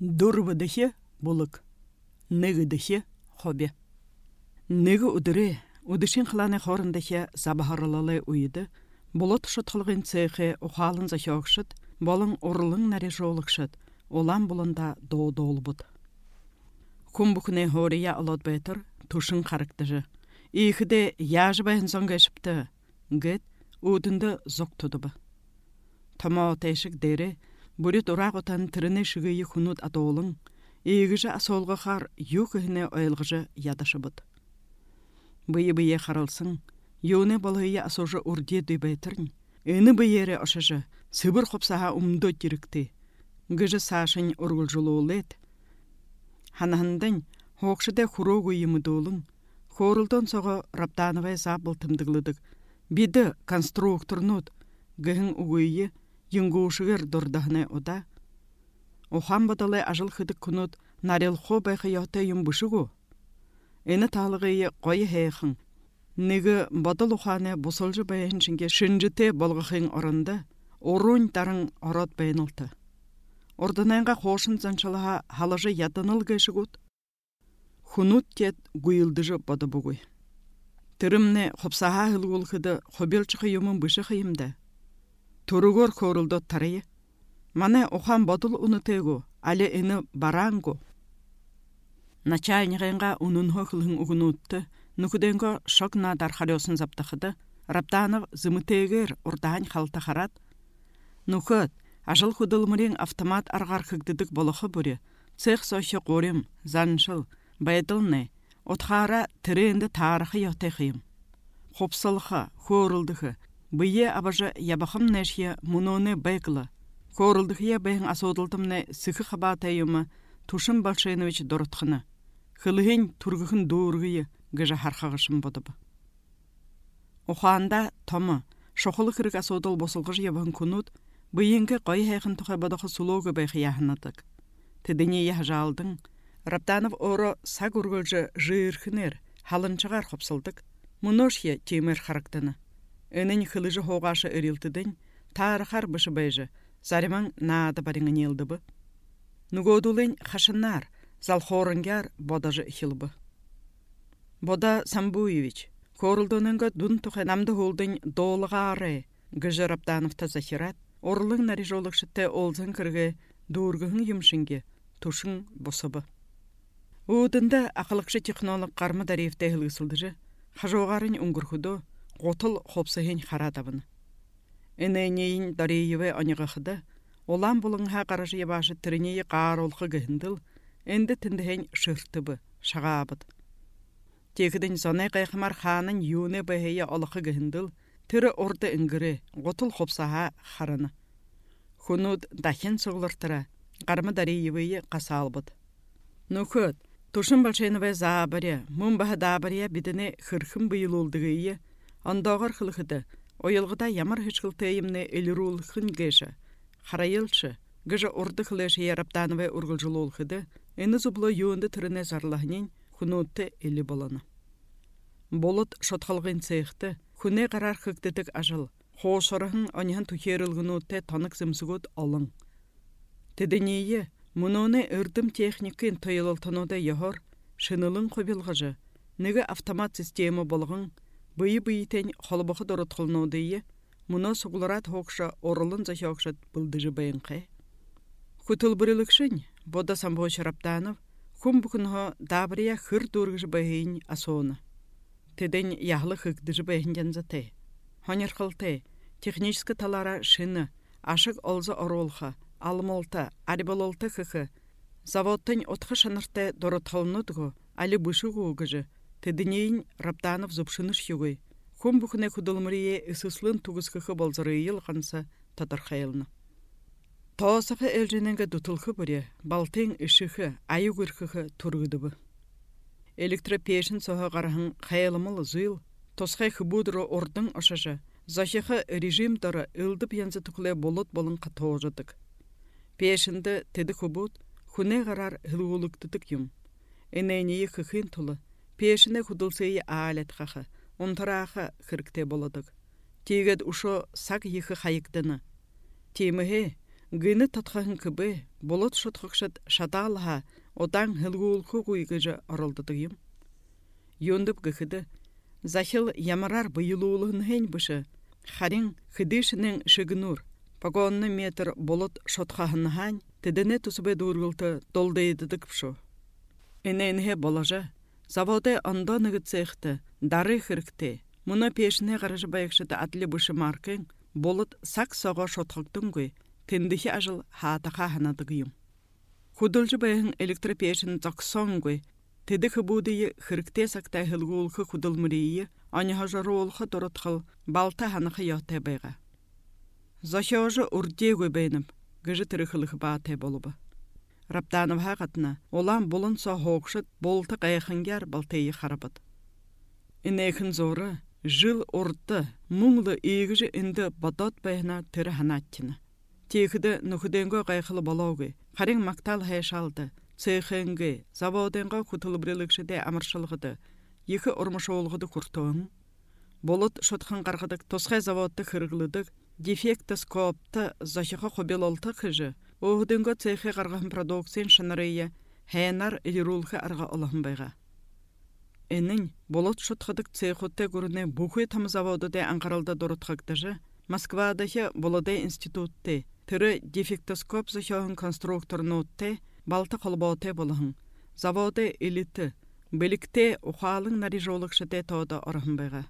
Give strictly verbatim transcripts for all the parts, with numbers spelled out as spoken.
Дурбыдыхе булык, нигыдыхе хобе. Ниги удыре, удышин хланы хорындыхе забахарылалы уйды, болот шутхылгын цехе ухалын захёкшыт, болын орлың наре жолыкшыт, олан булында доодолбут. Кумбукне хория алот бетер, тушын характыжы. Ихде яжы бәйін соңға шыпты, гет удынды зок тудыбы. Тама тәшік дере, бүрет ұрақ отан тіріне шығыйы хунут атолың, егіжі асолғы қар юқығыне ойылғыжы ядашы бұд. Бұйы-бұйы қаралсың, юны балғыйы асожы үрде дөйбәйтірін, өні бұйері ұшыжы, сыбыр қопсаға умды керікті, гыжы сашын ұрғыл жылы олет. Ханахындың, хоқшыда құрогы емідолың, Хорылдан соғы раптанывай забыл тымдығылыдық. Биді конструкторнуд, гіхін уғыйы, юнгушығыр дұрдағыны ода. Охан бадалы ажыл хыдық күнуд нарел хо байқы яхта юмбышығу. Әні талығыйы қойы хейхін. Негі бадал уханы бұсылжы байыншынге шынжыте болғықын орынды, орын тарың орат байынылты. Орданайынға қошын заншылыға халыжы ядыныл гайшығуд. Хунут кет гуйлдыжы бады бұғой. Тірімне қопсаға ғылғылқыды қобелчықы юмын бұшы қиымда. Тұрығыр көрілді тарайы. Мане оған бадыл ұнытegu, әлі іні барангу. Начальнығынға ұнынғы қылғын ұғынутты, нүкіденгі шокна дархалеосын заптықыды, раптанов зымытегер ұрдаған қалты қарат. Нүкіт, ажыл құдылмырен автомат арғар қығдыдық болықы бүрі, цех сойшы қорем, заншыл, Байдылны, отхара тіренді тарихы яқтайқиым. Қопсылығы, көрілдігі, бұйе абажы ябақым нәшия мұноны байқылы. Көрілдігі бәйін асодылдымны сықы қабатайымы Тушын Балшайнович дұрытқыны. Қылығын тұрғығын дұрғыйы гыжа харқағышым бодыбы. Оқуанда томы, шоқылы қырық асодыл босылғыш ябын күнуд, бұйынғы қой хайқын тұқай бадықы сұлуғы байқы яхынадық. Тедіне яхжалдың, Раптанов оро саг ургылжы жиырхынер, халынчығар қопсылдық, мұношия темір характаны. Өнін қылыжы хоғашы өрілтідін, тарықар бұшы байжы, зариман наады барыңын елдібі. Нүгодулын қашынар, залхорынгар бодажы хилбы. Бода Самбуевич, көрілдініңгі дүн тұқанамды холдың долыға ары, гыжы Раптановта захират, орлың нари жолықшытты олзын кіргі дұрғығын емшінге, тушын босыбы. Удында ақылықшы технолог қармы дарифте ғылғысылдыжы, қажоғарын үңгірхуду, ғотыл қопсығын қарадабын. Энейнейін дарейеве анығықыды, олан бұлыңға қаражы ебашы түрінейі қаролқы ғындыл, әнді тіндіген шыртыбы, шағабыд. Текідің зонай қайқымар қанын юны бәйе олықы ғындыл, түрі орды үңгірі, ғотыл қопсаға қараны. Хунуд дахен соғылыртыра, қармы дарейеве қасалбыд. Нүкіт, Тушын Балшайновай забаря, мұнбаға дабаря бідіне қырқым бұйыл олдығыйы, андағыр қылғыды, ойылғыда ямар хышқылтайымны әлірулықын геша, қарайылшы, гыжа орды қылышы Раптановай ұрғылжыл олғыды, әні зұблы юынды түріне зарлағынен құнутты әлі боланы. Болыт шотқалғын цехты, күне қарар қықтыдық ажыл, қошырығын анығын түхерілгінутты танық зымсығыд алың. Теденейі, Мұноны үрдім техникін тойылылтынуды ехор, шынылың қобилғыжы, неге автомат системі болғын, бұйы-бұйытен қолбықы дұрытқылынудыйы, мұны сұғыларат хоқша орылын захиоқшат бұлдыжы байын қай. Құтыл бүрілікшін, бода Самбойшы Раптанов, күн бүкінгі дабырия хыр дұрғыжы байын асуыны. Теден яғлы хықдыжы байын жанзаты. Хонер қылты, техническі талара шыны, ашық олзы оролға, Алмолта, арибололта хықы, заводтың отқы шанырты дұрытқылынудығы, алі бұшығы ұғыжы, тедінейін Раптанов зұпшыныш югой, күн бүкіне күділмірие үсіслін тұғыз хықы болзыры елғанса татырқайылны. Тоосықы әлжененгі дұтылқы бұре, балтың үшіқы, айығыр хықы тұрғыдыбы. Электропешін соғы қарағын қайылымыл зұйыл, тосқай хыбудыры ордың ұшыжы, захиқы режим дұры үлдіп янзы тұқылы болот болын қатоғыдық. Пешінді теді құбуд, хүне қарар ғылғылықтыдық юм. Энейнейі қықын тұлы, пешіне құдылсыйы аалет қақы, онтарақы қырікте боладық. Тегет ұшо сақ ехі қайықтыны. Теміге, Гыны татхахын кыбы, болот шотхакшат шаталха, одан хылгулху гуйгыжы орылдыдыгым. Йондып гыхыды, захил ямарар быйылуулығын хейн бышы, харин хыдышының шыгынур, погонны метр болот шотхахын хань, тедене тусыбе дургылты долдайдыдык пшу. Эненхе болажа, заводы анда нығыт цехты, дары хырыкты, мұна пешіне қарыжы байықшыты атлы бышы маркын, болот сак соға шотхактың гой, тендихи ажыл хаатаха ханадыгым. Худылжы байығын электропешін зақсон гой, тедіхі будыйы хырыкте сактай хылгулхы худылмырийы, аныха жаруолхы доротхыл балта ханықы яхтай байға. Захиожы урдей гой бәйніп, гыжы тырыхылығы баатай болубы. Рабданов хағатына, олан болын со хоқшыт болты қайықынгер балтайы харабыд. Инейхін зоры, жыл орды, мұңлы егіжі інді бадат байына тірі ханаттыны. Текіді нүхіденгі қайқылы болауғы, қарин мақтал хайшалды, цехенгі, заводенға құтылыбрылықшыде амыршылғыды, екі ұрмышы олғыды құртуын. Болыт шотқын қарғыдық, тосқай заводты қырғылыдық, дефекті скопты захиға қобел олты қыжы, оғыденгі цехе қарғын продукциян шынырыйы, хайнар елірулғы арға олығын байға. Энің болыт шотқыдық цехотты көріне бұқы там заводыде аңқаралда дұрытқақтыжы, Москвадахи болоде институтте, тірі дефектоскоп захиғын конструкторны отте, балты қолбауте болығын. Заводы элиті, білікте ұқалың нарижолықшыде тоды орығын байға.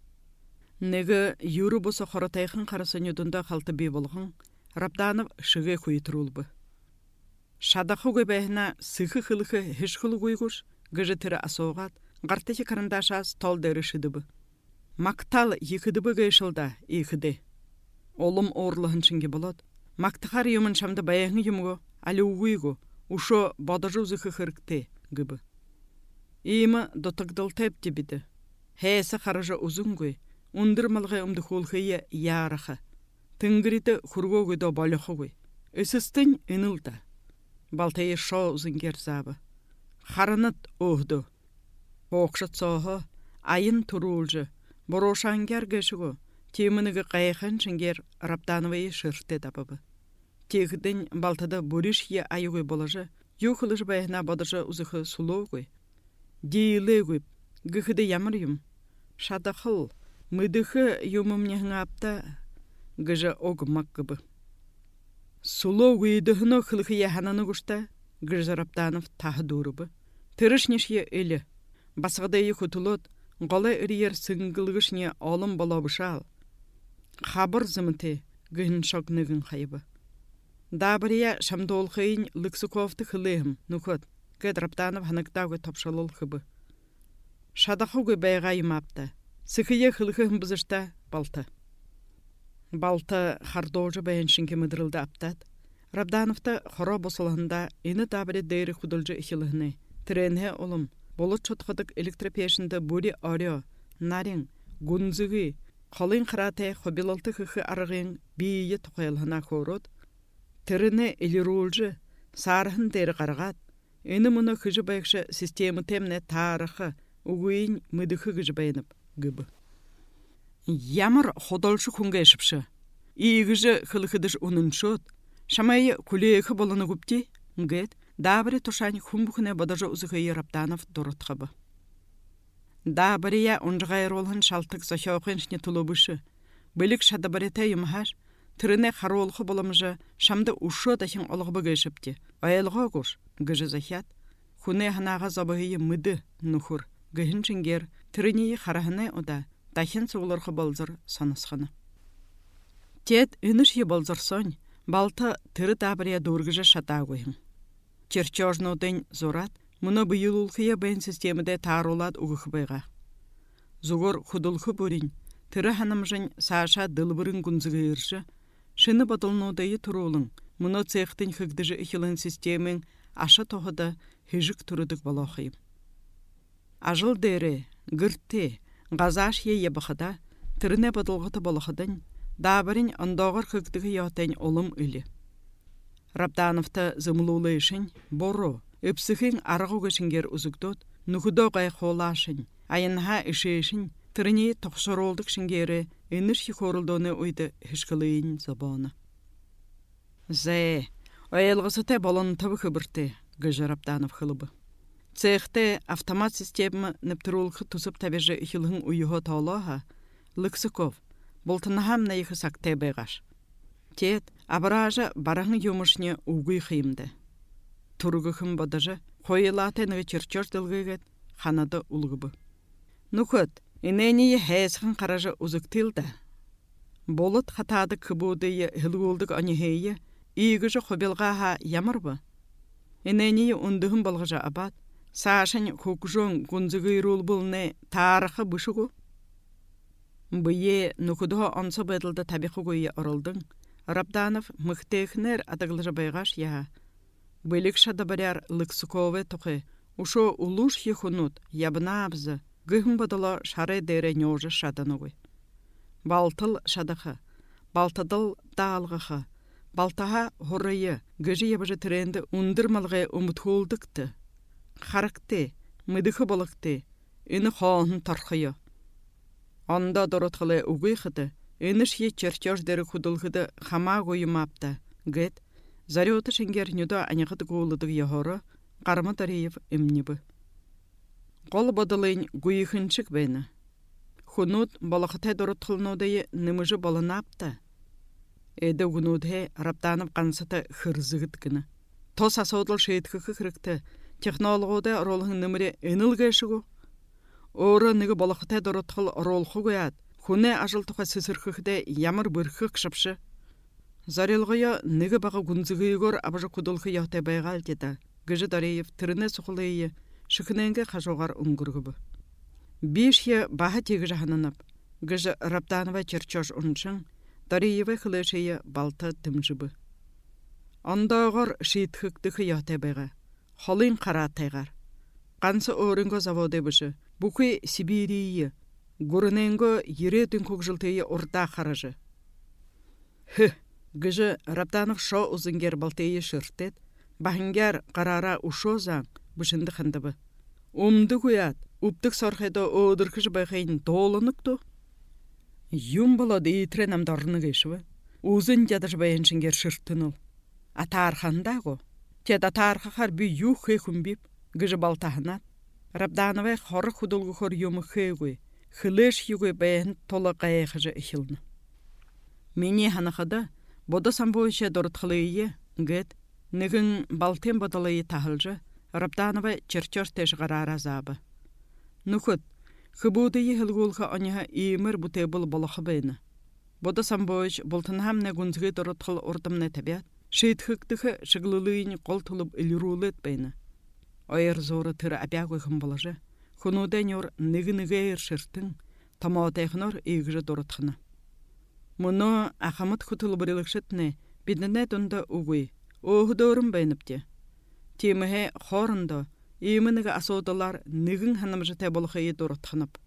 Негі юры бұсы қоротайқын қарысын юдында қалты бей болығын, Рабданов шығы құйтырулбы. Шадақы көбәйіна сықы қылықы хеш қылы көйгіш, гыжы тірі асоғат, ғартахи қарындашас тол дәрі шыдыбы. Мақтал екідібі гайшылда екіде. Олым орлығын шынге болад. Мақтықар юмын шамды баяғын юмғы, алі уғыйғы, ұшо бадажу зықы қырыкте гыбы. Иймі дотықдыл тәп дебеді. Хәйсі қарыжы ұзыңғы, ұндырмалғы ұмды қолғыйы ярықы. Тыңгіриті құрғы гүйді балықы ғой. Өсістін үнілді. Балтайы шо ұзыңгер забы. Қарынат оғды. Оқшыт соғы, айын тұрулжы. Борошангер гешігі, темінігі қайықын шынгер Рабдановайы шыршты дабыбы. Тегідін балтада бориш е айығы болажы, юқылыш байына бадыжы ұзықы сұлуғы. Дейлі көп, гүхіді ямыр юм. Шадақыл, мүдіхі юмым нехін апта, гыжы оғымақ гыбы. Сұлуғы едіхіні қылығы ехананы күшті, гыжы Рабданов тағы дұрыбы. Тырышнеш е әлі, басығыдайы құтылыд, Голы үрiyер сыңгылғышне олым болабышал. Хабыр зымыты гын шокнығын қайбы. Дабырия шамдол қайын лыксуковты қылығым, нүкөт, гөд Рабданов ханықтауғы топшалыл қыбы. Шадақуғы байға имапты, сықые қылығын бұзышта балты. Балты хардожы байыншынке мүдірілді аптад. Рабдановты хоро босылығында ені дабырия дейрі құдылжы ихилығыны, тренге олым. Болот чотқыдық электропешінді бұри арё, нарин, гунзығы, қалын қыраты қобилалты қықы арығын бейі тұқайлығына қорот, тіріні елірулжы, сарығын дәрі қарғат, өні мұны қыжы байықшы системі темне тарықы, ұғыйын мүдіқі қыжы байынып гыбы. Ямыр қодалшы күнге ішіпші, иігіжі қылықыдыш ұнын шот, шамайы күлейікі болыны күпті, ғет, Дабыри тушань хумбухне бадажы ұзығы Рабданов дұрытқыбы. Дабырия ұнжығайыр олғын шалтық захиоқыншне тұлыбышы. Білік шадабарета юмхаш, түріне қаруолқы боламыжы шамды ұшы дахин олғыбы гайшыпте. Айылға көш, гыжы захият. Хуне ханаға забығыйы мүді нүхір. Гыхын чынгер, түрінеyi қарахыны ода, дахин сұғылырқы балзыр санысқаны. Тет үніш е балзыр сон, балты түрі дабырия дұргыжы шатағойын. Черчожнудың зорат, мұны бұйылулқыя бәйін системіде тарулад ұғықы байға. Зұғыр құдылқы бөрін, тірі ханымжын саша дылбырын күнзігі үрші, шыны бадылнудайы тұрулың, мұны цехтың хыгдыжы ихилын системін ашы тоғыда хижік тұрыдық балақайым. Ажыл дәрі, гүртте, ғазаш е ебіқыда, тіріне бадылғыты балақыдың, дабырын андағыр хыгдығы яутайн олым үлі. Рабдановты зымлулы ішін, бору, өпсіхін арғы көшінгер ұзықтот, нүхудо ғай қолашын, айынға іші ішін, тіріне тоқшыролдық шынгері, өніш хи хорылдоны ойды хішкілейін забаны. Зе, оялғысыте болон табы кыбырты, гыжы Раптанов хылыбы. Цехте автомат системы нептырулқы тусып табежі ихилғын уйығы таулаға, Лыксыков, болтынахам на ихы сакте бейгаш. Тет, абыражы бараңы юмышне угуй хыйымды. Тургыхым бодажы, қойылатыны черчош дылгыгет, ханады улгыбы. Нукыт, инейнее хэсхын қаражы узыктылды. Болыт хатады кыбудыйы хылгулдык анихейі, ийгіжі хобелғаға ямырбы. Инейнее ундығын болғыжы абад, сашын хукжон гунзыгырул бұлны тарықы бұшығу. Бүйе нукудуға онсы бәділді табиқы көйі орылдың. Раптанов мықтехнер адығылжы байғаш яға. Бөлік шады баряр Лыксыковы тұқы. Ушо улуш ехунут, ябына абзы. Гыхым бадыла шары дәрі нёжы шадынығы. Балтыл шадықы. Балтыдыл дағылғықы. Балтаға хорайы. Гыжы ебіжі түренді ұндырмалғы ұмытхулдықты. Харықты, мүдіқі болықты. Үні қоғын тарқыйы. Анда доротқылы угыйхыды, өніш е черчождері худылғыды хама қойымапты. Гэт, зарёты шенгер нүді анығыды қуылыдығы ехоры, қарымы дариев имнібі. Қол бодылын гуйхыншық бәйні. Хунут балықытай доротқылынудайы нымыжы болынапты. Эді ғынудhe Раптанов қансыты хырзығыдгіні. Тос асаудыл шейткі кірікті, технологуды ролығын нымыры энілгі шығу. Оры нығы балықытай доротқыл ролқы көяд. Хуне ажылтуға сысырқықды ямыр бірқық шыпшы. Зарелғыя нығы бағы гүнзігі абыжы құдылқы яқтай байғал деді. Гыжы Дариев түріне сұқылыйы шықыненге қажуғар ұңгырғыбы. Беш е баға тегі жағынынып. Гыжы Раптанова черчош ұншың, Дариевы қылышыйы балты дымжыбы. Андағыр шейтхіктіқі яқтай байға. Холын қара тайғар. Қансы орынғы заводы бұшы. Бұқы Сибирийі, ғұрыненгі еретін көкжілтейі орта қаражы. Хы, гыжы Раптанов шо ұзынгер балтейі шыртет, бағынгер қарара ұшо заң бұшынды қандыбы. Умды көяд, ұптық сорхайды одыркыжы байқайын толынықту. Юм болады етрен амдарыны кешіві. Ұзын жадыш байын шынгер шырттын ол. Атарханда ғо. Тед атархақар бүй юх хей хүмбіп, гыжы балтахынат. Раптановай хоры худылғы хор юмы хейгой, хылыш югой бәйін толы қайықыжы ихилны. Мені ханықыда, бода самбойше дұрытқылыйы, гэт, нігін балтен бодалайы тахылжы, Раптановай черчош тешғарар азабы. Нұхыт, хыбудыйы хылгулғы аныға иемір бұтебыл болықы бәйіні. Бода самбойш болтын хамне гүнзгі дұрытқыл ордымны табият, шейтхіктігі шығылылыйын қол тұлып үлірулет бәйіні. Ойыр зоры түрі әбяғой қымбалажы, хунуден ор нігі-нігі ершіртің, тамаутайқынор егіжі дұрытқыны. Мұны ақамыт құтылы бірілікшітіне бідіне дүнді ұғый, оғы дөрім бәйініпте. Теміге қорынды, емінігі асудылар нігін ханымжы тәбіліғі дұрытқынып.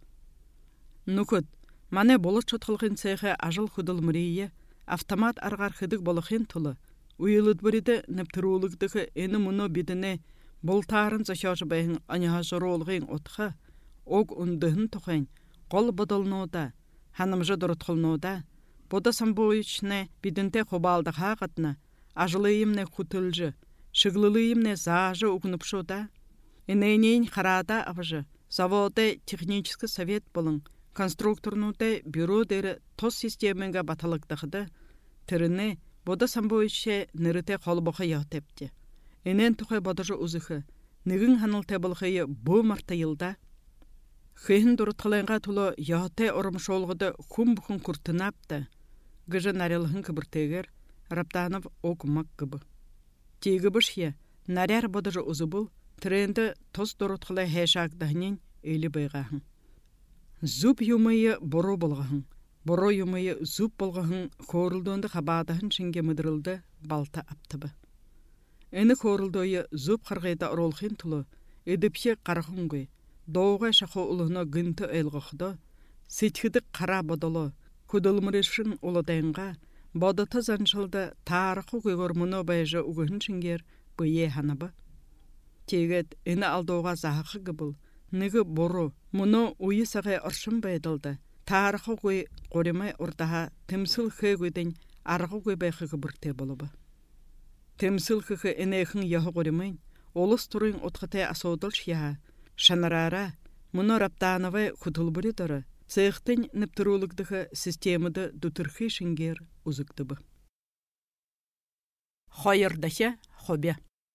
Нүкіт, мане болы чөтқылғын сейхі ажыл құдыл мұрейі, автомат арғар қыдық болықын тұлы, ұйылыд біріді нептірулығдығы ені мұны бідіне Болтарын зашашы бәйін аняға жұролғын отқы, оқ үндігін тұқын, қол бұдылнуда, ханымжы дұрытқылнуда, бұда самбойшіне бидінте қобалды қағытны, ажылыйымне құтылжы, шығлылыйымне зажы ұғыныпшуда. Инейнейн қарада абыжы, заводы техническі совет болын, конструкторнуды бюро дәрі тос системенге баталықтықыды, түріне бұда самбойше ніріте қолбықы яқтепті. Энен тұқай бадыжы ұзықы, нігін ханыл табылғайы бұ марта елда. Хейін дұрытқылайынға тұлы яғытай орымшолғыды құм-бұқын күртінапты. Гыжы нарелығын кібіртегер, Раптанов оқымақ кібі. Тегі бұшия, наряр бадыжы ұзы бұл, тренді тос дұрытқылай хайшағдағынен өйлі байғағын. Зуб юмайы бұру болғағын, бұру юмайы зуб болғағын қорылдуынды қабадағын шынге мүдірілді балта аптыбы. Әні қорылдойы зуб қарғайда оролғын тұлы, әдіпше қарғынғой, доуға шақы ұлығына гынты әлғықды, сетхідік қара бадылы, күділмірішін ұлыдайынға, бадыты заншылды тарықы көйгір мұны байжы ұғын шынгер бұйе ханабы. Тегет әні алдуға зағықы гыбыл, нігі бұру, мұны ұйы сағай ұршын байдылды, тарықы көй қоремай ұрдаға тімсіл хөгөйден арғы көй байқы гыбірте болыбы. темсил хы энехин яхы горемын, олыс турын отхате асодыл шия, шанарара, мұны раптановай хутылбыры дары, цехтын нептырулыгдығы системады дутырхи шингер узыктыбы. Хайырдахе хобя.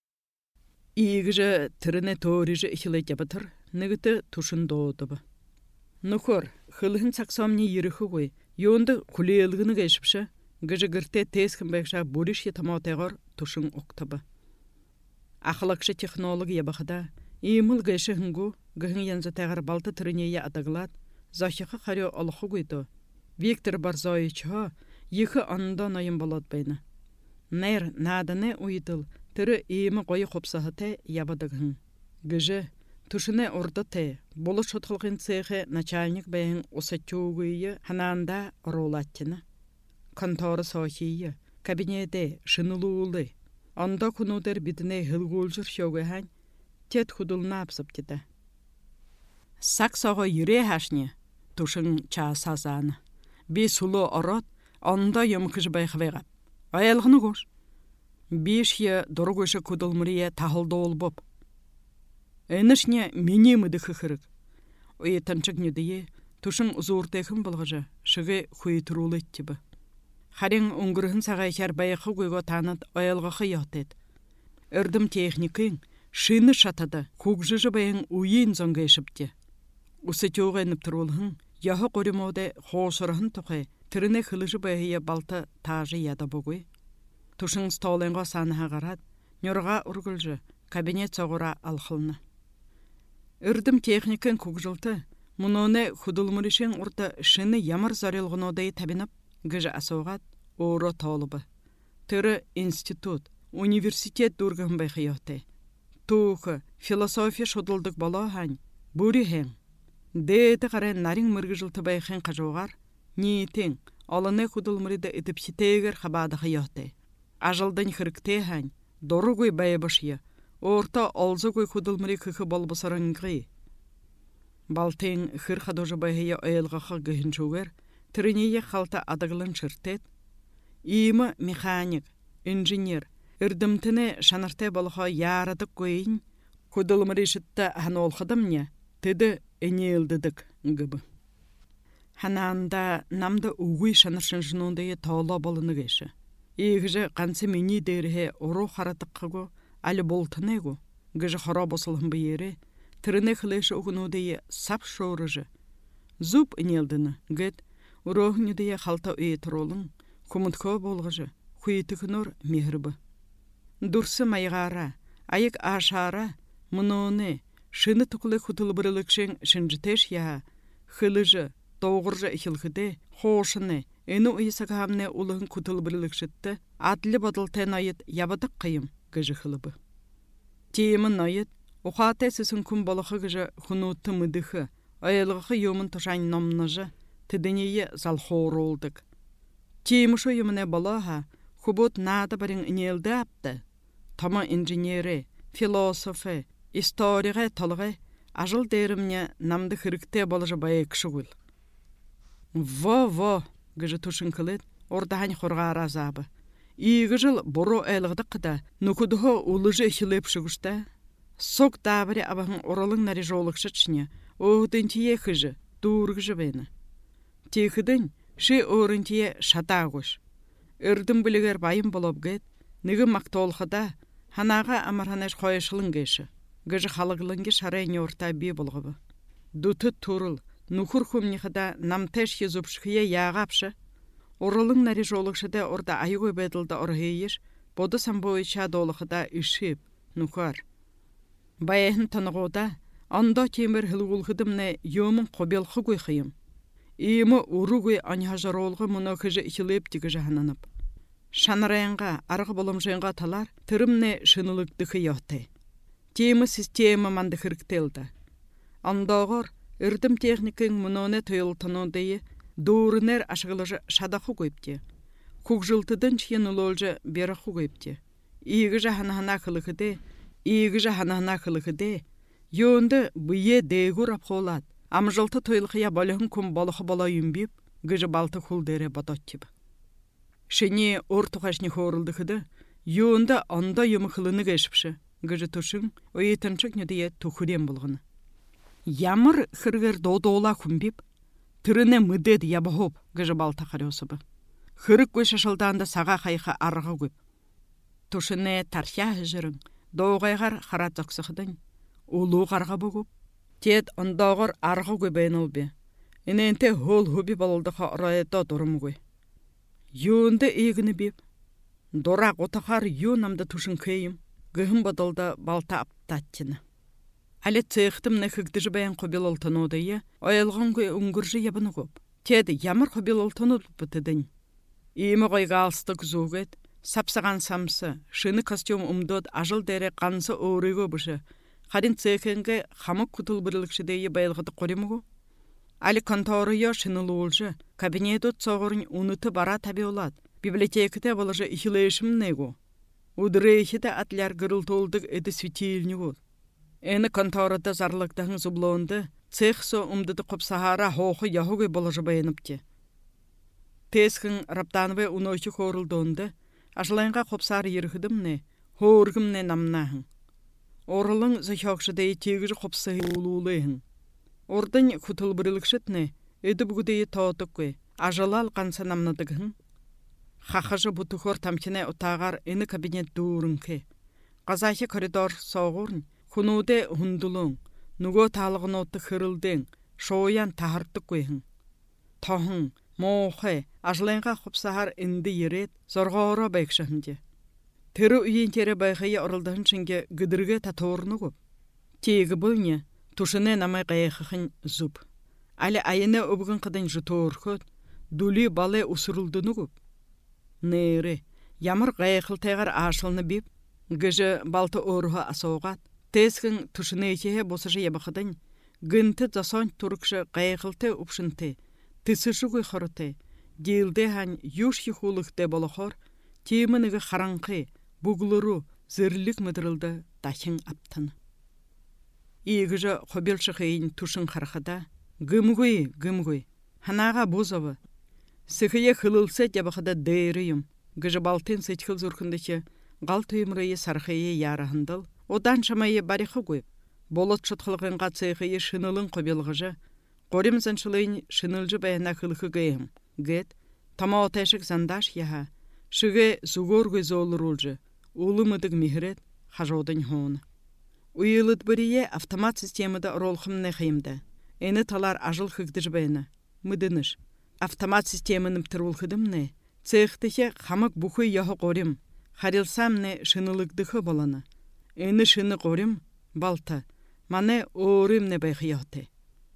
Игіжі тіріне торижі ихилай жабытыр, нігіті тушын доодыбы. Нухор, хылығын сақсамни еріхі ғой, йонды құлиылғыны гайшыпшы, гыжы гірте тезкін бәкша буриш етаматайғар тушын оқтыбы. Ақылақшы технолог ебақыда, имыл гайшы хынгу, гыхын янзы тәғір балты түрінея адағылад, захиқы қарио алықы гойду. Виктор Барзоича, ехі андан айын балад байны. Нәр наданы уйдыл, түрі имы қойы қопсағыты ябадығын. Гыжы, тушыны орды те, болы шотқылғын цехы начальник бәйін осатчуғыйы хананда ролаттыны. Конторы сохийы, кабинеде шынылуулы. Анда күнудер бідіне хылғулжыр шоғыған, тет худулна апсып деді. Сақ соғы юре хашне, тушын чаасазаны. Би сулу орот, анда йомкыж байхвегап. Айалғыны гош. Биш е дұрғышы күділмірие тахылды ол боп. Әнішне мені мүді хықырық. Ой танчық недeye, тушын ұзуыртайқын бұлғыжы, шығы хуй тұрулы еттібі. Харин ұңғырығын сағайхар байықы қойға таныт айалғақы яқтет. Үрдім техникын, шыны шатады, көкжыжы байын уйын зонға ешіпте. Усы теуға әніп тұрулығын, яғы қоремоды қошырығын тұқай, түріне қылыжы байыя балты тажы яда бұғой. Тушың столынға саны ғарад, нөрға ұргылжы, кабинет соғыра алқылны. Үрдім техникын көкжылты, мұноны худылмырышын ұрты шыны ямар зарелғын одай табинып, гыжы асоғат, оро толыбы. Түрі институт, университет дұрғын байқы яқты. Туқы, философия шудылдық бала хань, бұри хен. Дейті қарай нарин мұргыжылты байқын қажуғар, ниетен, алыны худылмырыды етіп сетегер қабадығы яқты. Ажылдың хырыкте хань, дорогой байыбышия, орта алзыгой худылмыры кықы болбысырыңғы. Балтен хыр қадожы байхия айылғақы гыхыншугер, түрінее қалта адығылын шыртет. Имы механик, инженер, үрдімтіні шаныртай болға ярадық көйін, худылмыры шытта хан олқыдым не, теді әнелдідік ғыбы. Хананда намды уғый шаныршын жынуындайы таула болыны кеші. Егіжі қансы мені дәріге ұру қаратыққығу, әлі болтынайгу, гыжы қара босылын бейері, түріне қылышы ұғынудайы сап шорыжы. Зуб әнелдіні, гет, ұрығынудайы қалта өйі тұролың, құмытқа болғыжы, құйтықыныр мехірбі. Дұрсы майғара, айық ашара, мұноны, шыны тұқылы құтылбырылықшын шынжытеш я, қылыжы, тоғыржы ихілгіде, қошыны, әні ұйысағамны ұлығын құтылбырылықшытты, адлы бадылтен айыт ябадық қайым гыжы қылыбы. Тейімін айыт, ұқатай сісін күн балықы гыжы құнутты мүдіхі, айылғықы емін тұшайн номныжы, теденейі зал қоры олдық. Тейіміш ойымыне балаға, құбыт нады барың інелді апты, тама инженері, философы, историға талығы, ажыл дәрімне намды хірікте балыжы байы кішігіл. Во-во, гыжы тұшын кылыд, ордағын қорғар азабы. Игі жыл бұру айлығдық қыда, нүкудығы ұлыжы хилеп шығышта. Сок дабыры абағын оралың нәрі жолық шычыне, оғдың тие қыжы, дұрғыжы бәйні. Текідің ши орын тие шатағыш. Үрдің білігер байым болып гет, nígi maqtolxada hanaga amarhanеш qoyışılın geçi. Gıcı xalığılıngi şarayni orta bi bulğıbı. Dutu turul, nukur xumnixada namteş yezupşıya yağapşı. Oralın nari joluqşıda orda ayıgı bedilda orheyir, bodu samboyça doluqıda işip, nukar. Bayahın tanıqoda, anda kemir hılgulğıdımne yomun qobelxı qoyxıyım. İyimi uruğuy anhajarolğı munakıcı ikilip digıcı hananıp. Şanarayanğa, arғы bolumжайынға talar, tırımne şınılıqdıqı yoxtı. Temi sistema mandıqırıqteldi. Andağır, ırdım texnikin munone töyültanıdayı, doğruner aşığılıcı şadaqı qoyipti. Kuqjıltıdın çiyenulolca beraqı qoyipti. İyigıcı hanahana qılıqıdı, İyigıcı hanahana qılıqıdı. Yoğunda büye deygur apxolat. Amjıltı toyılqıya balığın kum balıqı bala yümbip, gıcı baltı xul dere badattib. Şeni ortuqaşni xorıldıqıdı, Юында анда юмықылыны кешіпші, гыжы тұшың, ойетінчік нүдейе тұхырен болғыны. Ямыр хыргыр додола күмбіп, түріне мүдед ябығып, гыжы балта қариосыбы. Хырық көш ашылданда саға қайқа арғы көп. Тұшыне тархя жырың, доғайғар харат зақсықыдың, улу қарға бұғып. Тед ондағыр арғы көбейін олбе. Иненте хол хуби балылдыға ұрайда дұрым көй. Юынды егіні беп. Дорақ отақар ю намды тұшын көйім. Гыхым бадылды балта аптаттыны. Әлі цехтім нәхікді жібәйін қобел олтын одайы, ойылған көй үңгіржі ебіні көп. Тед ямыр қобел олтын бұтыдың. Иімі қойға алыстық зуғет, сапсаған самсы, шыны костюм умдод ажыл дәрі қансы орыға бұшы. Қадын цехенге қамық күтіл бірілікшідейі байылғыды қоримығы. Әлі конторыйы шынылы олжы, кабинеті цоғырын уныты бара таби олад. Библиотекіте болыжы ихилешім нейгу. Удрейхіде атлар гырыл толдық әді светильні год. Әні конторыды зарлықтағын зұблуынды, цех со умдыды қопсағара хоқы яхугы болыжы байыныпте. Тескін раптанывы унойчы хорылдуынды, ажылайынға қопсары ерхідімне, хоргімне намнағын. Орылың зөхөкшідей тегіжі қопсығы улулыйын. Ордың күтіл бірілікшітне, өді бүгідейі таутық көй, ажылал қанса намнадығын. Хақыжы бұтықор тамкіне ұтағар әні кабинет дұрын ке. Қазахи коридор соғырын, күнуде хүнділің, нүгі талығын оты қырылдың, шоян тағырттық көйін. Тоғын, моқы, ажылайынға қопсағар әнді ерет, зорғауыра бәйкшіхінде. Тірі үйентері байғайы орылдығын шынге гүдірге татуырны көп. Тегі бұлне, тұшыны намай қайықын зұп. Әлі айыны өбігін қыдың жұтуыр көт, дүлі балы ұсырылдыны көп. Нейрі, ямыр қайықыл тайғар ашылны беп, гыжы балты орыға асауғат, тескін тұшыны екеге босыжы ебіқыдың, гынты засон тұрықшы қайықылты ұпшынты, тысышы көй қырыты, дейлді хан юш ехулықты болықыр, темінігі қараңқы, бұғылыру, зірлік мүдірілді дахин аптын. Егіжі қобелші қайын тұшын қарқыда, гымгөй, гымгөй, ханаға бозавы, сықые хылылсы дебіқыда дейрейім, гыжы балтын сетхіл зүркіндікі, ғал түйімірейі сарқайы ярығындыл, одан шамайы бариқы көйіп, болот шытқылғынға цейқайы шынылын қобелғыжы, қорим зэншылайын шынылжы баяна қылқы гейім, гет, тама отайшық зандаш яха, шыгэ зугор гөз олыр олжы, улы мыдық михрет, хажодың хоны. Уйылыд бірие автомат системада ролхым нәхейімді. Әні талар ажыл хыгдыж байына, мыдыныш. Автомат системаным тырулхыдымны, цехтыхе хамык бухы яхы қорим, харилсамны шынылыгдыхы боланы. Әні шыны қорим, балта, маны орымны байхы яхты.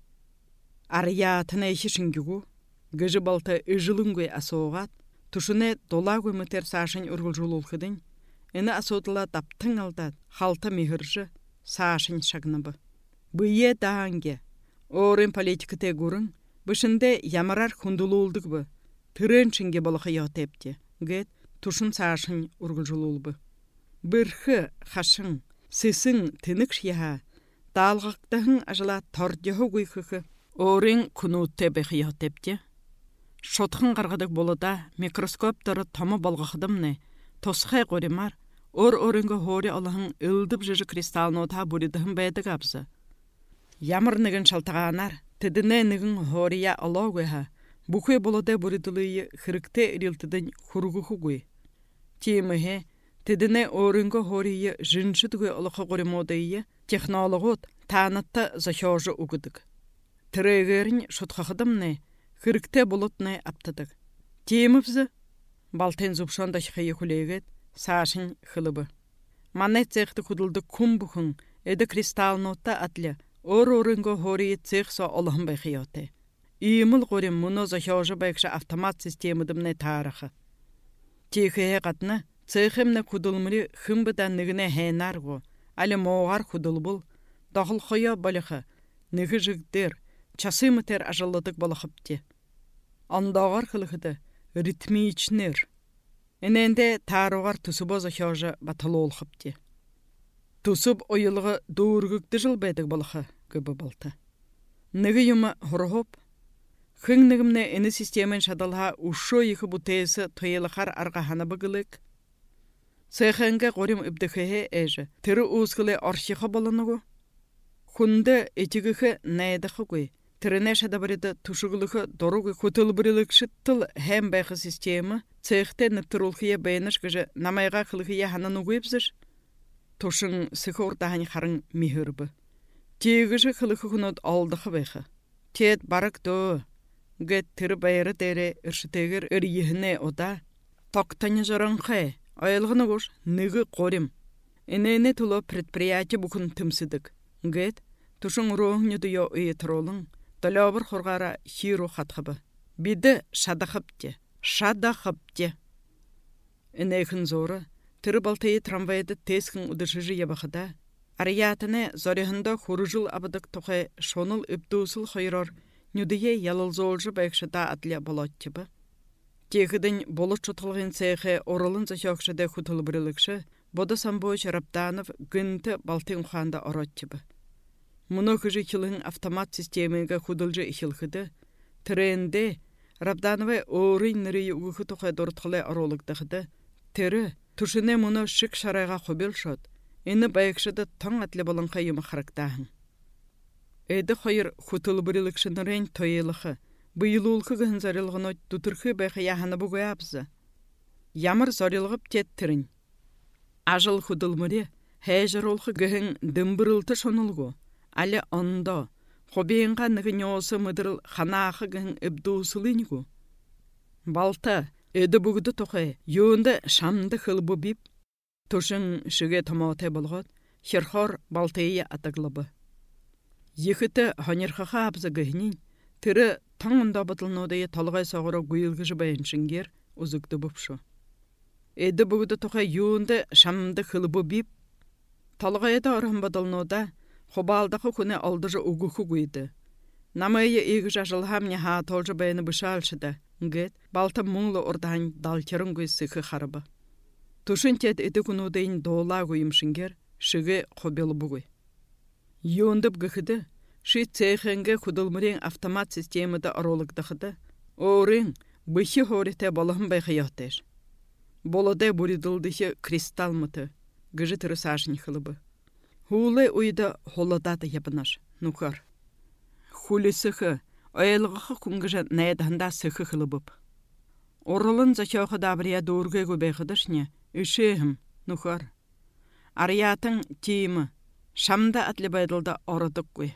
Ария тынайхи шынгігу, гыжы балта ыжылынгөй асоғат, тұшыны долагөй мүтер сашын үргіл олхыдың, әні асодыла таптың алдат, халта мехіржі, сашын шагнабы. Бүйе дағанге, орын политикіте көрің, бішінде ямарар хүнділуылдық бі, түрен шынге болықы яғтепте, гет тұшын сашын үргіл олбы. Бірхі қашын, сесің тінік шияға, далғақтығын ажыла тордығы гүйхігі, орын күнутте бәхі яғтепте. Шотқын қарғадық болыда микроскоптары тамы болғақыдымны, тосқай қоримар, ор-орынғы хори олығын үлдіп жыжы кристалын ота бұридығын бәйдік абзы. Ямыр нігін шалтағанар, тедіне нігін хория олауғыға, бұқы болыда бұридылығы хірікте үрілтідің құрғығы ғой. Теміге, тедіне орынғы хория жыншыдығы олықы қоримодайы технологот танытты захожы ұғыдық. Тірегерін шотқақыдымны, хірікте болытны аптыдық. Теміпзі, балтен зұпшонда шықайы хүлегет, сашын қылыбы. Маны цехты құдылды күн бұқын, әді кристалын отта атлы, ор-орынғы хории цех со олығын байқияты. Иіміл қорим мұны захожы байқшы автомат системідімні тарықы. Текіе қатны, цехімні құдылмыры хымбыда нігіне хейнарғы, әлі моғар құдыл бұл, дақыл қойа балықы, нігі жігдер, часы мүтер ажылыдық балықыпте. Андағар қылықыды, ритмичнер. Эненде таруғар тұсыбы захожы батылы олқыпте. Тұсып ойылығы дұргікті жыл бәдік балықы көбі балты. Нігі юмы ғұрғып, хың нігімне әні системен шадалға ұшо екі бұтейсі тойылықар арғаханы бұғылық. Цехенге горим ибдехе эже. Тыры узгылы архиха болыныгу. Хунда этигихе найдахугуй. Тырыне шадабарыда тушугылыхы доругы хутылбырылык шыттыл хэм байхы система цехте ныптырулхия байныш гыжы намайга кылыхия хананугуйбзыш. Тушын сыхы ордахани харың михырбы. Тегіші қылықы күнод алдықы байқы. Тет барық до. Гэт тірі байыры дәрі үршітегір үрйіхіне ода. Тоқтаны жаранқай. Айылғыны көш нығы қорим. Инейне тұлы предприятие бұқын тымсыдық. Гэт тушын роғыны дұя ұйытыролың. Далабыр қорғара хиру қатқыбы. Биді шадақыпте. Шадақыпте. Инейхін зоры. Тірі балтайы трамвайды тескін ұдышыжы ебақыда. Ариятыны зорихында хуружыл абыдық тоқай шоныл үбдусыл қойрор нүдіе ялыл золжы байқшыда атлия болаттыбы. Тегідің болы чутылғын цехе орылын зашоқшыда хутыл бірілікші, бода самбойч Рабданов гынты балтын қанда ораттыбы. Мұны күжі кілің автомат системеге худылжы ихілхіді, тіренде Рабдановы орый нырый уғы тоқай дұртқылай оролықтықыды, тірі тұшыне мұны шық шарайға қобел шот, ені байықшыды таң атлы болынға емі қарықтағын. Эді қойыр хутыл бірілікшінірен тойылықы, бұйылулқы ғын зарылғын өт тұтырқы байқы яғаны бұғай абзы. Ямыр зарылғып теттірін. Ажыл худыл мүре, хәжір олқы ғын дымбырылты шонылғы, әлі онда, қобейінға нығын осы мұдырыл қанақы ғын үбдусылынгу. Балта, эді бұғды тоқай, юынды шамды қылбы бип, тұшын шыге томаутай болғат, херхор балтайы атығылыбы. Ехіті ханерхаға абзы ғынин, тірі таңында бұтылнодайы талғай сағыры гүйілгіжі байыншынгер ұзықты бұпшу. Эді бұғды тоқай юынды шамды қылбы бип, талғайда арым бұтылнода, қобалдақы күні алдыжы ұғықы гүйді. Намайы егі жашылхам не ха толжы байыны бұшалшыды, ғет, балты мұңлы ордаң далкерін гүй сықы қарыбы. Тушын тет эті күнудайын дола гүйімшінгер, шығы қобелі бұғый. Юындып ғықыды, ши цехенге құдылмырен автомат системада аролықдықыды, орын бұхи хорите балығын байқы яқтеш. Болыдай бұридылдығы кристал мұты, ғыжы түрі сашын қылыбы. Хулы ұйды холодады ебінаш, нұқар. Хулы сықы, айылғықы күнгіжі найдағында сықы қылыбып. Орылын зачауқы дабырия дұрғы көбейқыдышне, үшеғім, нұқар. Ариятың тиімі, шамда атлы байдылда орыдық көй.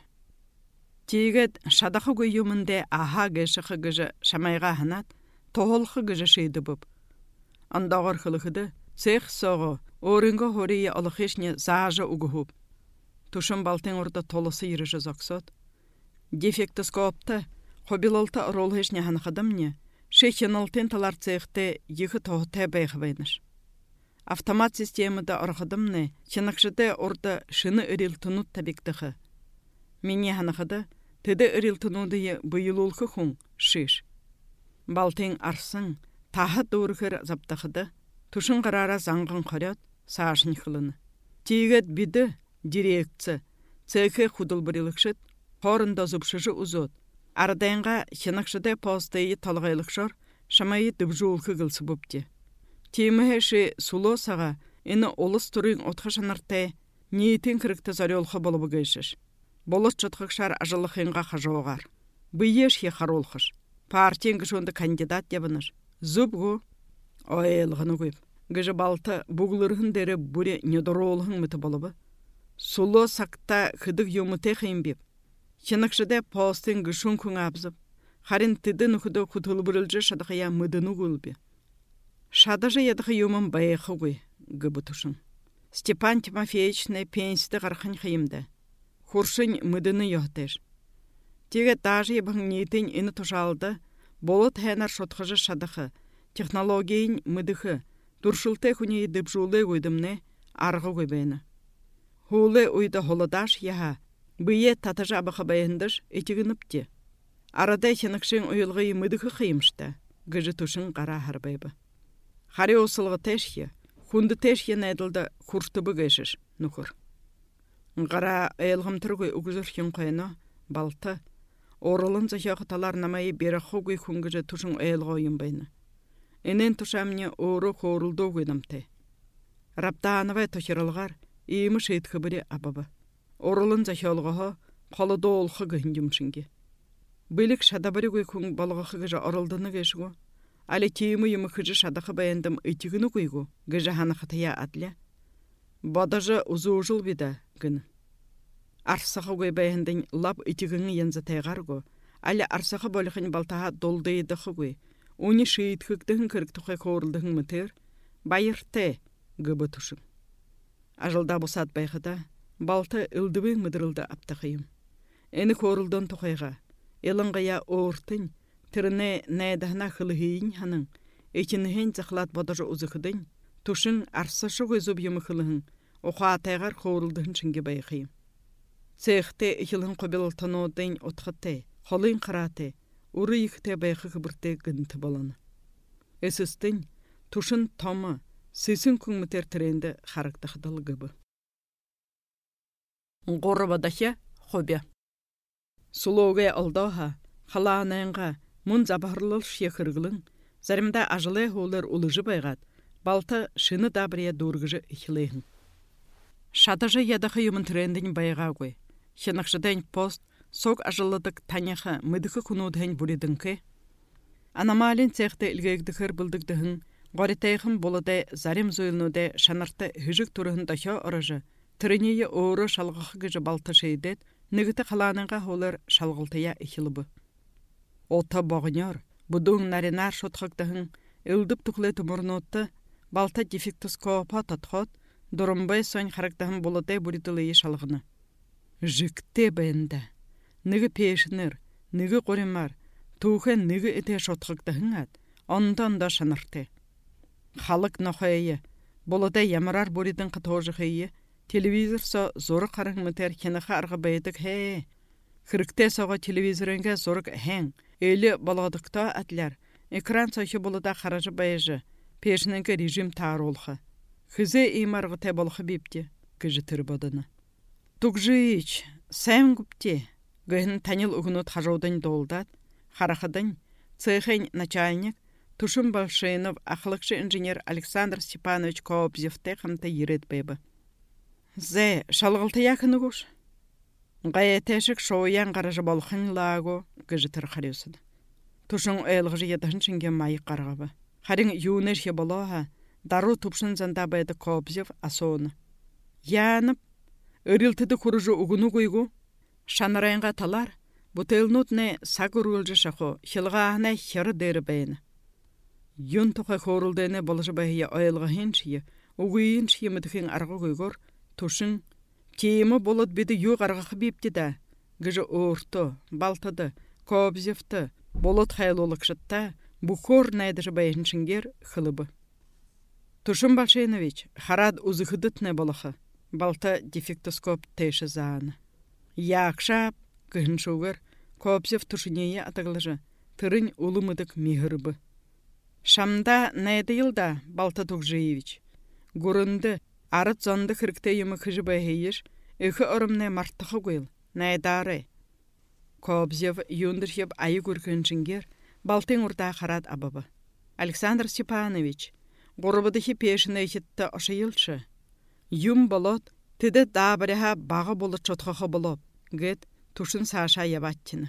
Тегет шадақы көйімінде аха гешіқы гіжі шамайға ханат, тоғылқы гіжі шейді бұп. Андағыр қылықыды, цех соғы, орынғы хорие алықешне зажы ұғып. Тушын балтын орда толысы еріші зақсот. Дефектоскопты, қобилалты ролғешне ханықыдымне, шейхен алтын талар цехте егі тоғытай байғы Автомат системада арқыдымны, чынықшыды орда шыны үрілтінут табиктіқы. Мене ханықыды, теді үрілтінудыйы бұйылулқы құн, шиш. Балтын арсын, тағы дұрғыр заптықыды, тұшын қарара заңғын қорят, сашын қылыны. Тегет биді, дирекция, цехе құдыл бірілікшіт, қорында зұпшыжы ұзот. Ардайынға чынықшыды постайы талғайлықшар, шамайы дүбжуылқы қылсы бұпте. Теміхеші суло саға, ені олыс тұрын отқа шанартай, ниетін кірікті зарелқы болыбы гейшіш. Болыс чотқықшар ажылықынға қажауғар. Бұйеш хе қаролқыш. Партиен гішонды кандидат дебініш. Зубгу, ойылғыны көйіп. Гіжі балты бұғылырғын дәрі бұре недоролғын мүті болыбы. Суло сақта қыдық еміте қиын беп. Чынықшыда постын гішон күн абзып. Харин тыдын үхіді құтылы бұрылжы шадықия мүдіні гүлбе. Шадыжы едіғі юмын байықы ғой, гүбі тұшын. Степан Тимофеевичны пенсиді қарқын қиымды. Хуршын мүдіні йоқтеш. Теге дажы ебің нейтін іні тұшалды, болы тәнар шотқыжы шадықы, технологейін мүдіқі, дұршылты күне едіп жулы өйдімне арғы ғой бәйіні. Хулы өйді холодаш яға, бұйе татыжы абықы бәйіндіш етігініпте. Арада хенікшен ұйылғы мүдіқі қиымшты, гүжі тұшын қара харбайбы. Хари осылғы тәшхе, хунды тәшхе найдылды хұрштыбы гәшіш, нұқыр. Ғара әйілғым тұрғый үгізір хен қойына, балты, орылын зәхе қыталар намайы бері қоғый хүнгіжі тұшын әйілғы ойын байны. Энен тұшамне оры қорылды ойдымты. Раптановай тохирылғар, иймі шейтхі бірі абабы. Орылын захиолғығы, қолы доолқы гүндімшінге. Білік шадабыры көйкің балғықы гыжа орылдыны гешігі. Алі кейімі емі хыжы шадақы баяндым үйтігіні көйгі, гыжа ханы қытая адле. Бадажы ұзу ұжыл биді гіні. Арсақы көй баяндың лап үйтігіні янзы тайғарғы. Алі арсақы болықын балтаға долдайдықы көй. Уни шейтхіктігін кіріктіқай қорылдығын мүтер. Байырты гыбы тұшын. Ажылда бұсат байқыда, балты үлдібің мүдірілді аптақайым. Әні қорылдан тұқайға, еліңғая оғыртын, тіріне нәйдағына қылығейін ханың, екінігін зақлат бадажы ұзықыдың, тұшын арсашы көзіп емі қылығын, оқа атайғар қорылдығын шынге байқайым. Сейхте екілін қобел танудың отқытты, қолын қыраты, ұры екіте байқы қыбырты гінті баланы. Әсістің, тұшын тамы, сесін күңмітер тіренді харықтақыдалы гыбы. Ғорыбадахе хобя. Сулоғай алдауға, қаланайынға, мұн забарлыл шекіргілін, зарымда ажылай ғолар ұлыжы байғат, балты шыны дабырия дұрғыжы ихілейін. Шатажы ядақы юмын тірендін байға қой. Хенақшыдайн пост, сок ажылыдық таняха мүдікі күнудың бұледіңкі. Анамалин цехты үлгейгдіхір бұлдығдығын, ғоритайқын болыдай зарим зөйлінудай шанарты хүжік тұрығын дахё орыжы, түрінейі оғыры шалғықы гыжы балты шейдет, нүгіті қаланыңға олар шалғылтая ихілібі. Ота бағынер, бұдың наринар шотқықтығын, үлдіп тұқлы тұмырнуытты, балта дефектоскопа татқот, дұрымбай сон характығын болыдай бұлетілейі шалғыны. Жікте бәнді. Нігі пешінір, нігі қоримар, туғын нігі ете шотқықтығын ат, ондан да шанырты. Халық нахайы, болыдай ямарар бұлетін қытожы хайы, телевизор со зоры қарың мүтер кеніға арғы байдық хей. Хірікте соға телевизорынға зорық әң, өйлі баладықта әтлер, экран сойхи болыда қаражы байыжы, пешініңгі режим тар олқы. Хізе имарғы тәй болқы бепте, күжі түрі бодыны. Тұқжыйч, сәм күпте, гүйін танил ұғынут хажаудан долдат, харақыдан, цехын начальник, Тушын Балшинов, ақылықшы инженер Александр Степанович Кобзевте қамта ерет бейбі. Зе, шалғылты яқыны көш? Ғайетешік шоуян қаражы болқын лаго гыжы тұр қареусыды. Тушын өйлғыжы едіғын шынген майы қарғабы. Харин юнеш ебалаға, дару тупшын занда байды Кобзев асоны. Янып, өрілтіді құрыжы ұғыны көйгу, шанарайынға талар, бұтылнутны сағыр өлжі шақу, хилғағына хері дәрі бәйіні. Юн тұқай қорылдайны болыжы байыя айылға хеншие, ұғыйын шие мүдіхен арғы көйгор, тұшын, кейімі болыд беді юг арғақы бепті да, гыжы орты, балтыды, Кобзевті, болыд хайлолық жытта, бұқор найдыжы байын шынгер қылыбы. Тушын Балшинович, харад ұзықыдытны болықы, балта дефектоскоп тәйші зааны. Яқшап, күйін шуғыр, Кобзев тұшынее атығылыжы, түрін ұлы мүдік мегірібі. Шамда найды елда, Балта Тұқжиевич. Гурынды, арыт зонды кірікті емі күжі байхейіш, үкі ұрымны марттықы көйіл, найдары. Кобзев юндырхеп айы көркіншінгер, Балтын ұрда қарад абабы. Александр Степанович, ғұрыбыдығы пешіні етті ошы елші. Юм болот, теді дабырыға бағы болы чотқықы болып, гет тұшын саша ябаттыны.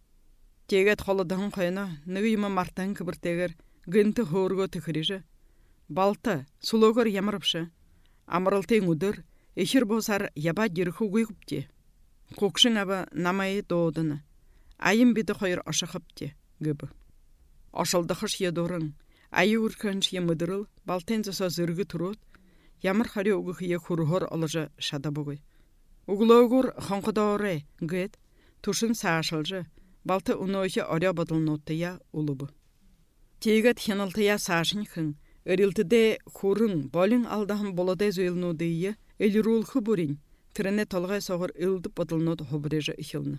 Тегет қолыдығын қойыны, нүгі емі марттың кібіртегір, гынты хорго тықырыжы. Балты, сулогор ямырыпшы. Амырылтың ұдыр, ешір босар яба дерху гүйгіпте. Қоқшың аба намайы доодыны. Айым беді қойыр ашықыпте, гібі. Ашылдықыш едорың, айы үркінші емідіріл, балтын заса зіргі тұрут, ямыр қари ұғықия құрғыр олыжы шадабығой. Углогур хонқыдауры, гет, тушын саашылжы, балты ұнойы оря бадылнотыя ұлыбы. Тегет хеналтыя сашынхын, өрілтіде хурын, болын алдағын боладай зөйлінудыйы, әлірулқы бұрын, тіріне толғай соғыр үлдіп бадылнот хобырежі ихілні.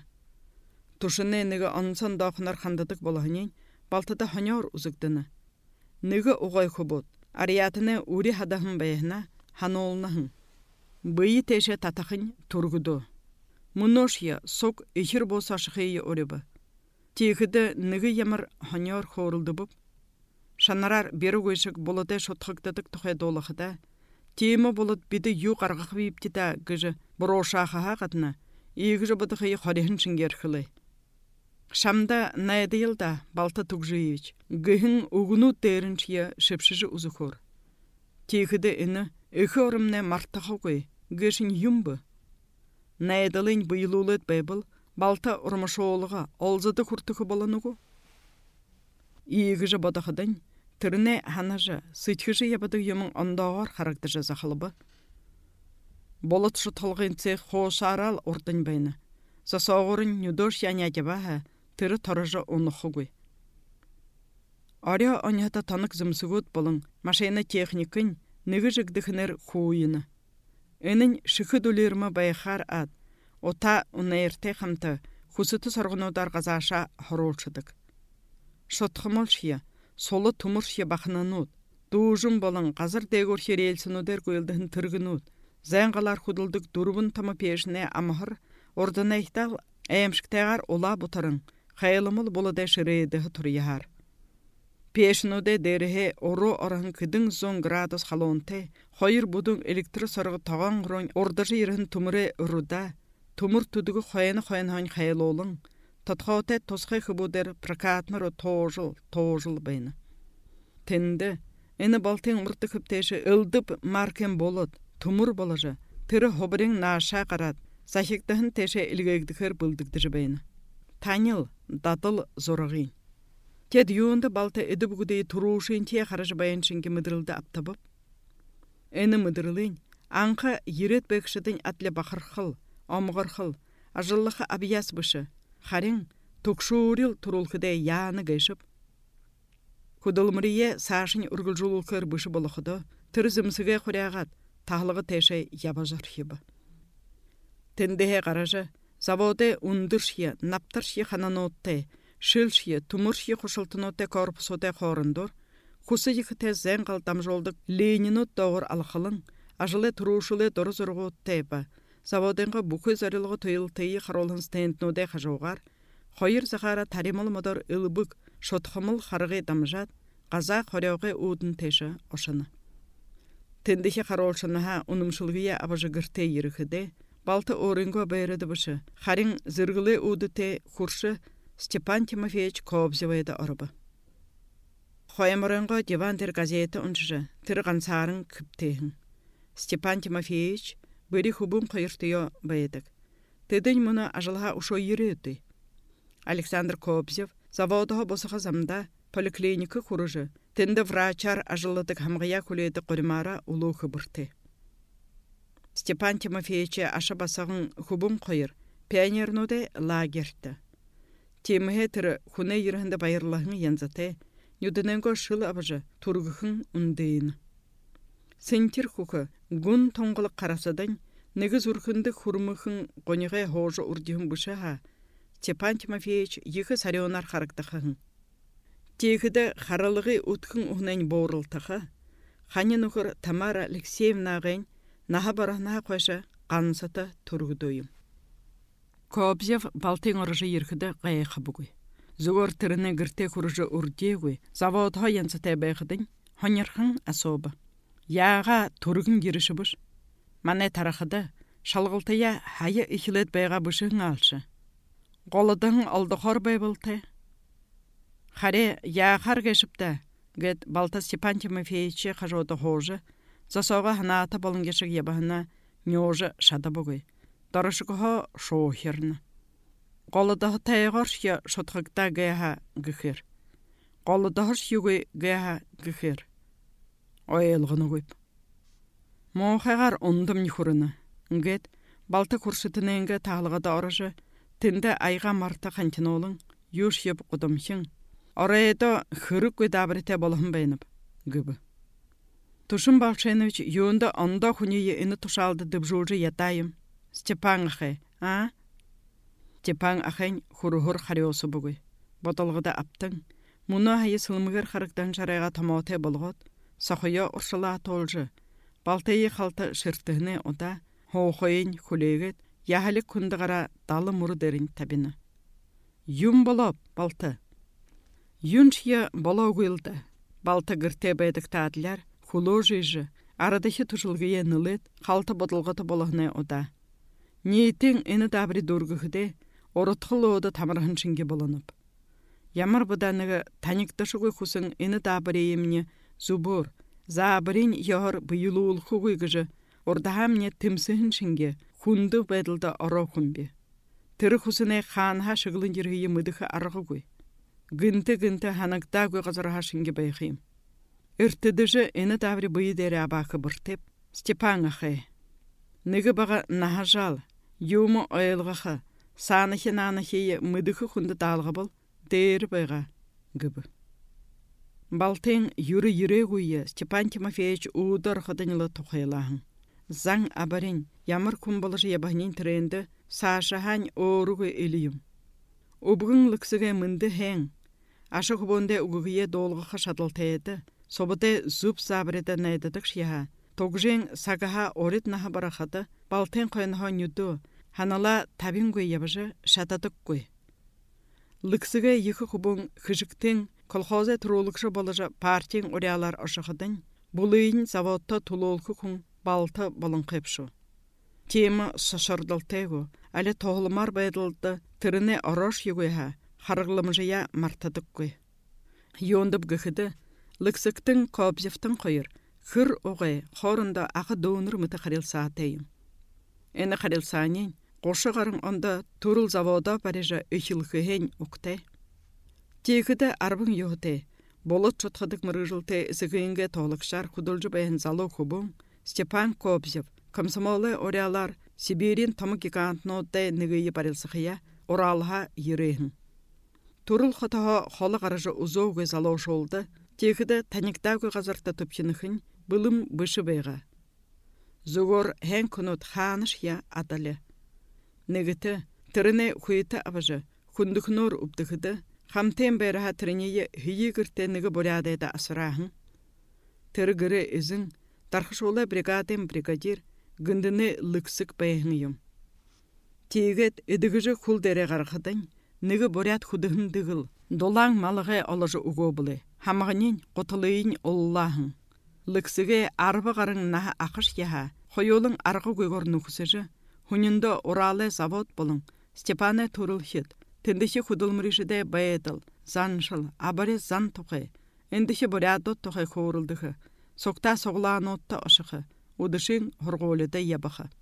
Тушыны неге ансан дақынар қандадық болағынен, балтыда ханяр ұзықдыны. Неге ұғай хобот, ариятыны ұри хадағын бәйіна, ханолнахын. Бұйы тәші татақын тұрғыды. Мұношия сок ихір босашықайы оребі. Тегіді неге ямыр ханяр хорылды бұп, шанарар бері көйшік болыдай шотқықтадық тұқай долықыда, Тема болот биде ю қарғақ бейіпті да гыжы бұрошаға хақатына, егіжі бұдықы хорихын шынгерхілі. Шамда найдайылда балта тұқжыйыч, гыхын уғыну дәріншия шепшіжі ұзықор. Текіді іні, үкі орымне мартақы қой, гышын юмбы. Найдалын бұйылулет бәйбіл, балта ұрмышоғылыға олзады күртікі болануғы. Егіжі бұдықыдың, түріне ханажы, сытхыжы ебіді юмын ондағар характыжы зақылыбы. Болот шутылғын цех хоошарал ордын бәйні. Засоғырын нүдош янядебаға, тыры тарыжы онықығой. Аря онята танық зымсығыд болың, машина техникын негі жігдіхінер хуйыны. Энін шықы дөлерімі байқар ад, ота ұнайырте қамты, хусыты сарғынудар ғазаша хоролшыдық. Шотқымыл шия, солы тұмыр шия бақынануд, дуужым болың қазір дегор херелсінудер көйлдігін түргінуд, зәңғалар худылдық дұрбын тамы пешіне амығыр, ордына ихтал әйімшіктәғар ола бұтырың, қайлымыл болыда шырейдігі тұрияғар. Пешінуде дәріге ору орағын күдің зон градус қалуынте, қойыр бұдың электр сұрғы таған ғырын ордажы ерін тұмыры ұруда, тұмыр түдігі қойыны қойынған қайлолың, тұтқауте тосқай қыбудер прокатмыры тоғжыл, тоғжыл бәйні. Тенді, әні балтен ұрты күптеші үлдіп маркен болыд, тұмыр болыжы, тірі хобырың наша қарад, сахиктахын теше илгегдікер бұлдықты жібейні. Танил, датыл зорағын. Тед юынды балта эді бүгідей тұрушын тие қаражы баяншынге мүдірілді аптабып. Әні мүдірілін, аңқы ерет бәкшідің әтлі бақырқыл, омғырқыл, ажыллықы абияс бұшы, харин тұқшурил тұрулқыдай яны гайшып. Күділмірие сашын үргіл жулулқыр бұшы болықыды, түрі зімсіге құряғат, тағылығы теше ябажар хебі. Тендеге қаражы, заводы ундыршие, наптыршие хананотты, шилшие, тумыршие құшылтыноты корпусоты қорындыр, құсы екіте зәңғал дамжолдық Ленинут доғыр алқылың, ажылы тұрушылы дұрыз ұрғы өттейбі, заводынғы бүкі зарылығы түйілтейі қаролын стенднуде қажуғар, қойыр зағара таримыл мұдар үлбік, шотқымыл қарығы дамжат, қаза қоряуғы ұдын теші ошыны. Тендеге қаролшыныға ұнымшылғыя абыжы гірте еріхіде, балты орынға бәйреді бұшы, харин зіргілі ұдыте құршы Степан Тимофеевич Кобзевайды орыбы. Қойымырынға дивандер газеті ұншыжы, тірған сарын күптейін. Степан Тимофеевич бірі хубым қойыртыйо бәйдік. Тедін мұны ажылға ұшо ері өті. Александр Кобзев заводығы босыға замда поликлиника құрыжы, тенді врачар ажылыдық хамғая күлейді қоймара ұлу қыбырты. Степан Тимофеевиче аша басағын хубым қойыр, пионернуде лагерді. Теміге түрі хүне ерінді байырлағын янзаты, нүдіненгі шылы абыжы тұрғықын үндейін. Сентер құқы гүн тоңғылық қарасыдың, негіз үркінді құрмықын қониға хожы үрдігін бұшыға, Степан Тимофеевич екі сарионар қарықтықын. Тегіді қаралығы ұтқын ұғнайын боғырылтықы, қанен ұқыр Тамара Алексеевнағын наға барағына қойшы қанысыты тұрғыдойым. Кобзев балтын ұрыжы еркіді ғайықы бұғый. Зүгір түріне гірте құрыжы үрдегой, заводға янсытай бәйқыдың, хонерхын асобы. Яға тұрғын керіші бұш. Мане тарақыды, шалғылтыя хайы ихілет бәйға бұшығын алшы. Қолыдың алды қор бәй бұлты. Харе яғар кешіпті, гет балта Степан Тимофеевиче қажуды хожы, засоға ханаты болын кешік ебағына нёжы шады бұғый. Дарышықыға шоухерні. Қолыдағы тайғаршия шотқықта гәйға гіхер. Қолыдағы шүйгі гәйға гіхер. Ойылғыны көйп. Моңқағар ондым нихурыны. Үнгет, балты күршітіненгі тағылығыда орыжы, тінді айға марта қантинолың, юш еп құдымшың. Орайда хырық көйдабіріте болығын бәйініп, гүбі. Тушын Балшенович юында онда хүнейі іні тұшалды дыбжулжы ятайым. Степан ахай, а? Степан ахай хурухур хариосы бұғый. Ботылғыда аптың. Мұны хайы сылмығыр харықтан жарайға тамауты болғыд. Сақуя ұршыла толжы. Балтайы қалты шырттығыны ода, хоуқойын хүлегет, яғалік күндіғара далы мұры дәрін табіні. Юн болып, балты. Юн шия болау ғылды. Балты гірте бәйдік тадылар, хулу жүйжі, Арадахи тушылгыя нылет, қалты бодылғаты болығыны ода. Ниетен ені дабри дұргыхыде, орытқылы ода тамырғын шынге болынып. Ямар бұданыға таникташығы құсын ені дабри еміне зубур, забырин яғыр бұйылуыл құғыгыжы, ордахамне тымсыхын шынге, хунды бәділді ора құмбе. Тірі құсыны қанға шығылын жүргейі мұдықы арғы көй. Гынты-гынты ханықта көй қазырға шынге байқайым. Үртідіжі ені дабри бұйы дәрі абақы бұртеп, Степан ақы. Ныгы баға нахажал, юмы ойылғақы, санықы-нанықы мұдықы хунды далғы бол, дәрі байға гыбы. Балтен юры-юры ғойы Степан Тимофеевич уыдар қыдынылы тұқайлағын. Заң абарин, ямар күмбылыжы ебағнен түренді, сашахан оруғы елейім. Обығын лықсыға мұнды хәң. Ашы құбонды ұғығыя долғықы шадылтайды, собыды зуб забыреді найдадық шияға. Тоғжен сағаға орет наға барақады, балтен қойынға нүді, ханала табин көй ебіжі шатадық көй. Лықсыға екі құбын қыжықтың, колхозы тұрулықшы болыжы партиен орялар ұшықыдың, бұлыйын заводта тұлолқы күн балты болын қепшу. Темі шашырдылтайғы, әлі тоғылымар байдылды, түріне орош егойға, қарғылымжыя мартадық көй. Йондып ғықыды, лықсықтың Кобзевтің қойыр, Хыр оғай, қорында ақы доғыныр мұты қарилса атайым. Әні қарилсанен, қошы ғарын онда тұрыл завода барежа үхілхіхен ұқтай. Тегіді арбың йоғытай, болыт чотқадық мұрыжылтай зігінге тоғылықшар құдылжы бәйін залы құбың, Степан Кобзев, комсомолы орялар Сибирин тамы гигантноттай нығыйы барилсықия оралға ерейін. Тұрыл қытаға қолы қарыжы ұзоғы залы жолды, тегіді таниктағы ғазарта түпшініхін бұлым бұшы бейға. Зуғыр хән күнут ханыш я адалы. Негіті, түріне құйты абыжы, күндіхнор ұбдығыды, қамтен бәріға түрінеге хүйі кіртенігі бұрядайда асырағын. Түрі гірі үзін, тарқышолы бригаден бригадир, гүндіні лүксік бәйіңейім. Тегет үдігіжі құл дәрі қарқыдың, Ныгы борят худығын дығыл, долаң малығы олыжы ұғы бұлы, хамағынен қотылыйын оллағын. Лықсыға арбы ғарын наға ақыш яға, қойолың арғы көйгір нүхісіжі, хүнінді оралы завод болың, Степаны тұрыл хет, тіндіші худылмырышыдай байеділ, заншыл, абаре зан тұқы, ендіші борядот тұқы қоғырылдығы, соқта соғлаған отты ұшықы, ұдышын ғырғолыда ебіқы.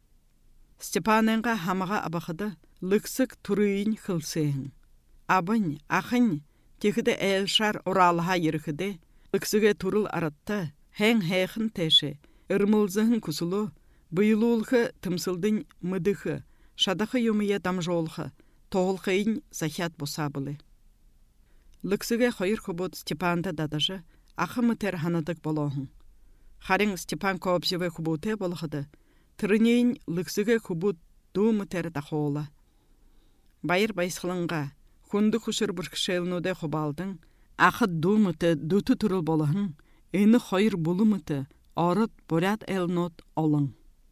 Степаненға хамаға абақыды, лықсық тұрыйын қылсыйын. Абын, ақын, текіді әлшар оралыға еріхіде, лықсыға тұрыл аратты, хәң хәйхін тәші, үрмілзіғын күсілу, бұйылуылғы тымсылдың мұдығы, шадақы юмыя дамжолғы, тоғылқайын захят босабылы. Лықсыға қойыр құбыд Степанды дадыжы, ақы мұтер ханадық болуғын. Харин Степан Кобзеве құбыте болғыды, Түрінейін лықсыға құбыт думы тәрі дақуыла. Байыр байсқылыңға, хүнді құшыр бұркішелінуде құбалдың, ақы думыты дүті тұрыл болығын, әні қойыр бұлымыты, арыт бұрят әлінот олың.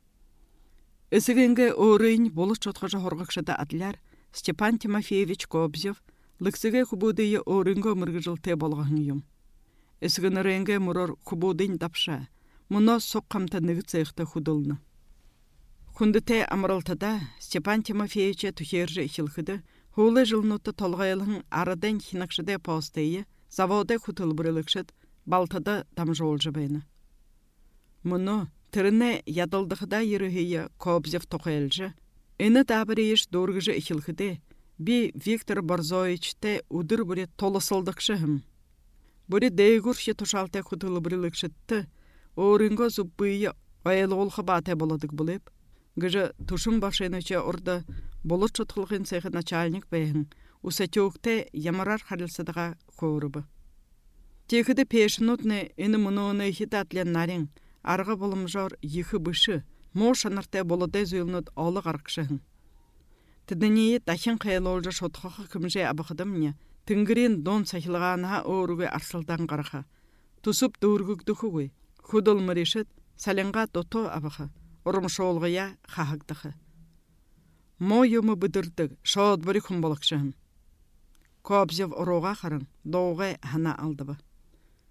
Үсігінгі орын болы чотқыжы хорғықшыда адлар Степан Тимофеевич Кобзев лықсыға құбудыйы орынғы мұрғыжылте болғын юм. Үсігін рәңгі мұрыр құбудын дапша, мұна соққамта нығыцайықты құдылны. Күндіте амырылтыда Степан Тимофеевиче түхержі ихілхіді, хулы жылнуты толғайлығын арадан хинақшыда постайы, завода құтыл бұрылықшыд, балтыда дамжолжы бәйні. Мұны түріне ядылдықыда ерігейі Кобзев тоқайлжы, әні дабырейіш дорғыжы ихілхіде, би Виктор Борзовичте удыр бұре толысылдықшығым. Бұре дейгұрші тұшалта құтыл бұрылықшыдты, орынға зұббүйі айлы олқы баты боладық бұлеп, Гыжы тушын башынычы орды болыт чотқылғын цехы начальник бәйін, усатёкте ямарар харилсыдыға қорыбы. Текіді пешінутны іні мұнуыны хитатлен нарин, арғы болым жор ехы бұшы, мо шанырте болыдай зүйілнут олы қарқшығын. Тідінейі тахин қайлы олжы шотқықы күмже абықыдым не, тінгірен дон сахилығаныға оруғы арсылдан қарқа. Тусып дұргүгді құғый, худыл мұрешіт, саленға дото абықы. Орымшолғыя қағықтықы. Мо юмы бұдырдық, шауд бүрі күн болықшығын. Кобзев ұруға қарын, доғай хана алдыбы.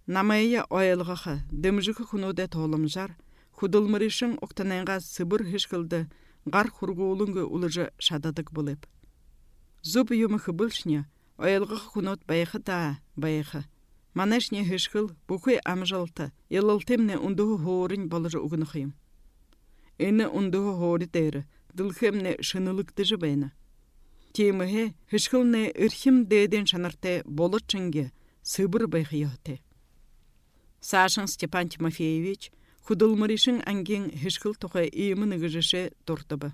намайя ойылғақы, дымжықы құнуды толымжар, худылмырышың оқтанайға сыбыр хешкілді, ғар құрғуылыңғы ұлыжы шададық бұлып. Зуб юмықы бұлшне, ойылғақы құнуд байқы да байқы. Манашне хешкіл бұқы амжалты, елілтемне ұндығы хорын балыжы ұғынықыйым. Әні ұндығы хоры дәрі, дылхемне шынылықты жыбайны. Теміге хешкілне үрхім дейден шанарты болыт чынге сыбыр байқы яхты. Сашын Степан Тимофеевич худылмырышың әнген хешкіл тұқы иемін үгіжіші тұртыбы.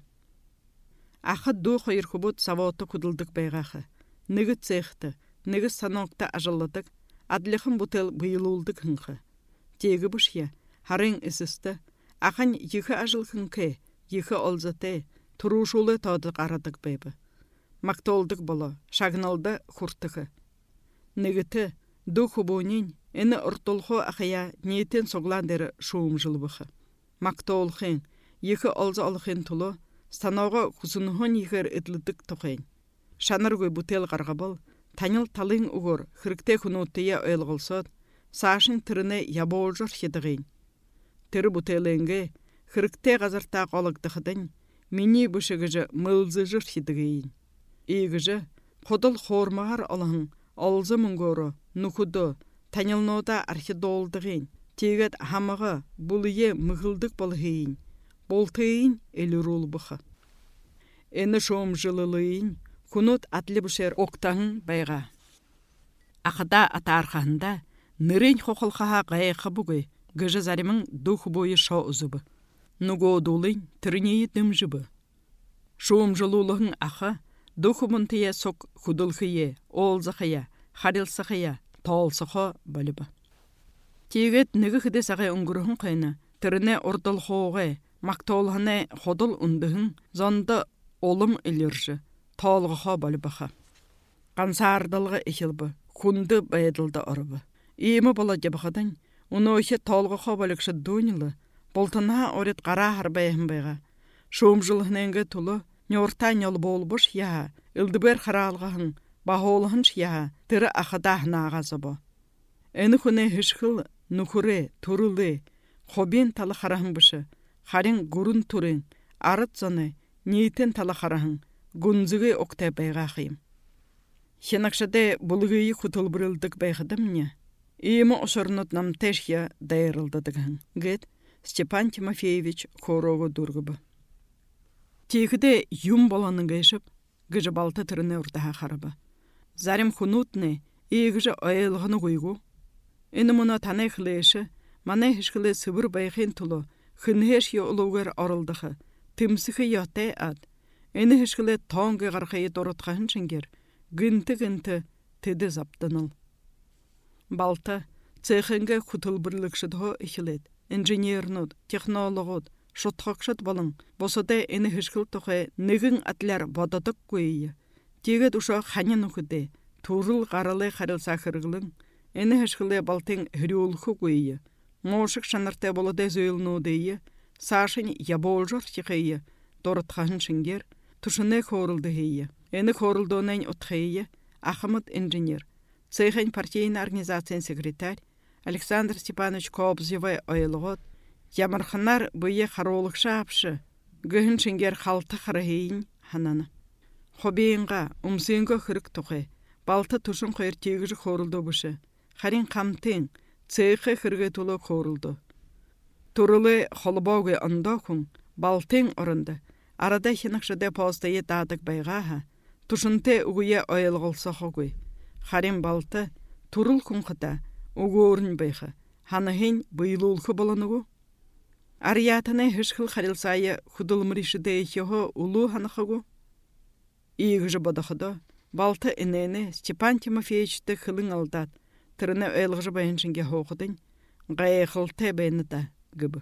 Ақы ду қойыр құбыт саваты құдылдық байғақы. Нығы цехты, нығы саноқта ажылдық, адлықын бұтел бұйылулдық хынқы. Тегі бұшия, харың ісісті, ақын екі ажыл хынқы, екі олзаты, тұрушулы таудық арадық бәйбі. Мақтолдық болы, шағыналды құртықы. Нығыты, ду құбуынен, әні ұртылқы ақыя ниетен соғландері шуым жылбықы. Мақтолқын, екі олзы олқын тұлы, станауға құзынығын егер үтлідік тұқын. Шаныргөй бұтел қарғабыл, таныл талың ұғыр, хірікте құнуттыя өйлғылсыд, сашын түріне яболжыр хедіғын. Түрі бұтеліңге, хірікте ғазырта қолықтықыдың, мені бүшігіжі мұлзыжыр хедіғын. Игіжі, қодыл қормағар олығын, олзы мұңгоры, нұқуды, танылнода архидолдығын, тегет хамығы, бұлые мұғылдық болығын, болтығын әлірул бұқы. Әні шоым жылылығын, құнут атлы бүшер оқтағын байға. Ақыда атарқағында, нырын қоқылқаға ғайықы бұғы, гыжы зарымың дұқ бойы шо ұзыбы. Нұғы одулын түрінейі дым жыбы. Шоым жылулығын ақы, дұқ бұнтыя соқ құдылқые, олзықыя, харилсықыя, толсықы балыбы. Тегет нығы қыды сағай ұңғырығын қайны, түріне ордыл қоғы, мақтолғаны қодыл ұндығын, зонды олым үліржі, толғықы балыбықы. Қансардылғы екілбі, күнді байдылды ұрыбы. Иемі бола дебіқыдың, оны өйе толғықы балықшы дөнілі, болтына орет қара харбайын байға. Шоым жылғыныңғы тұлы, нёртан ел болбыш яға, үлдібер қаралғығын, бағолығын шияға, тірі ақыдағын ағазы бо. Әні күні хішқыл, нүкірі, тұрылы, қобен талы қарағын бұшы, қарин ғұрын түрін, арыт заны, ниетен талы қарағын, гүнзігі оқтай байға қиым. Хенақшыды бұлғыйы құтыл бұрылдық байғыдым не? Иемі ұшырынут намтешия дайырылдыдығын. Гет Степан Тимофеевич қорығы дұрғыбы. Тегіде юм боланың ғайшып, гыжы балты түріне ұрдаға қарыбы. Зарим хунутны, егіжі айылғыны ғойгу. Әні мұна танай қылайшы, манай хішкілі сыбыр байқын тұлы, хынхеш е ұлуғыр арылдығы, тымсықы ятай ад. Әні хішкілі тоңғы ғарқайы дұрытқағын шынгер, гынты-гынты теді заптыныл. Балты, цехынғы құтыл бірлікшідіғі ихілет, инженернуд, технологуд, шутқақшыд болың, босыда әні хішкіл тұқы нігін атлар бодадық көйі. Тегет ұша қанен ұқыды, турыл ғаралы қарылса қырғылың, әні хішкілі балтың хүріолқы көйі. Мошық шанартай болыда зөйлінудейі, сашын яболжыр шиқейі, дұрытқағын шынгер, тұшыны қорылды хейі. Әні қорылдуынан ұтқейі, Ахмыт инженер, цехын партийный организациян секретарь, Александр Степанович Кобзевай ойлығыд, ямырхынар бұйы қаролық шапшы, гүхін шынгер қалты қарахейін хананы. Хобейінға, умсыйынға қырық тұқы, балты тұшын қойыр тегіжі қорылды бұшы, қарин қамтың, цехы қырғы тұлы қорылды. Турылы қолыбауғы ұнда күн, балтың ұрынды, арада хенақшыда постайы дадық байғаға, тұшынты ұғыя ойылғылса қоғой. Харин балты, турыл күн қыта, ұғы орын байғы, ханығын бұйылулқы боланығы. Ариятаны хышқыл қарилсайы құдылмырышыды ехеғі ұлу ханықығы. Иғыжы бодақыды, балты інені Степан Тимофеевичті қылың алдад, түріні өйлғыжы байыншынге хоқыдың, ғайықылты бәйіні да гыбы.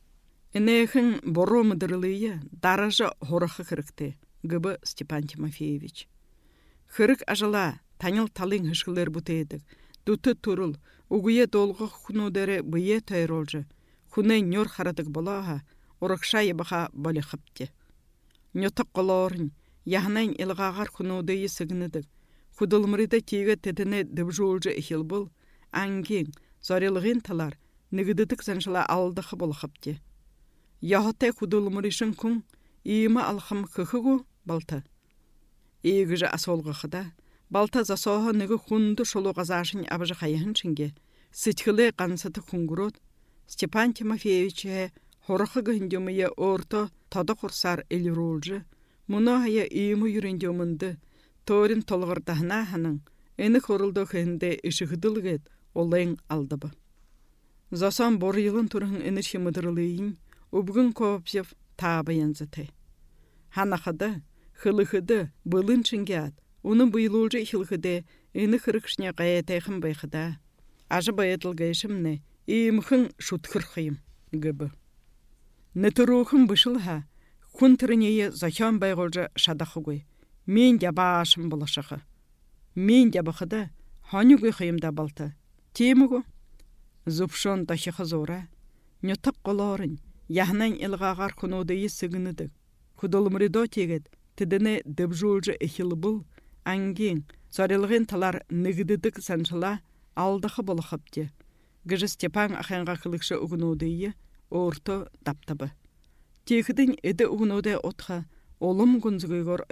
Інеғін бору мұдырылыйы даражы хорықы қырықты, гыбы Степан Тимофеевич. Қырық ажыла, таныл талың хышқылыр бұтейдік, дүті тұрыл, ұғые долғы құнудары бұйе тойролжы, құны нөр қарадық болаға, ұрықша ебіға болы қыпте. Нөтік қолорын, яғнайн илғағар құнудайы сығыныдық, құдылмырыда тегі тетіні дыбжолжы ихил бұл, аңген, Зорилығын талар, нігідідік заншыла алдықы болықыпте. Яғытай құдылымырышын күн, иімі алқым күхігу балты. Егіжі асолғықыда, балта засоғы нігі құнды шолу ғазашын абыжы қайығын шынге, сітхілі қансыты күнгірот, Степан Тимофеевиче хорықы гүндемeye орто тоды құрсар еліролжы, мұны ая иімі юрендемінді, торин толғырдағына ханың, әні қорылды қынды ішігіділгет олайын алдыбы. Засан бор йылын тұрғын әніші мұдырылыйын, өбігін көпсев табы янзыты. Ханақыды, хылықыды, бұлын чынге ат, оның бұйылолжы хылықыды әні қырықшыне қаятайқын байқыда. Ажы байытылғайшымны, иімхін шутқыр қиым гібі. Нетұрухын бұшылға, күн түрінее захиан байғолжы шадақы гой. Мен де башым болашықы. Мен де бұқыды, ханы гой қиымда балты. Темі го? Зұпшон дақиқы зора. Нютық қоларын, яғнан илғағар күнодайы сігінідік. Күдолымыридо тегет, тідіні дыбжулжы эхілі бұл, аңген, зорилығын талар нігідідік саншыла алдықы болықыпте. Гыжы Степан ақанға қылықшы ұғынодайы орто таптабы. Текідің әді ұғынодай отқа олым күнзігігор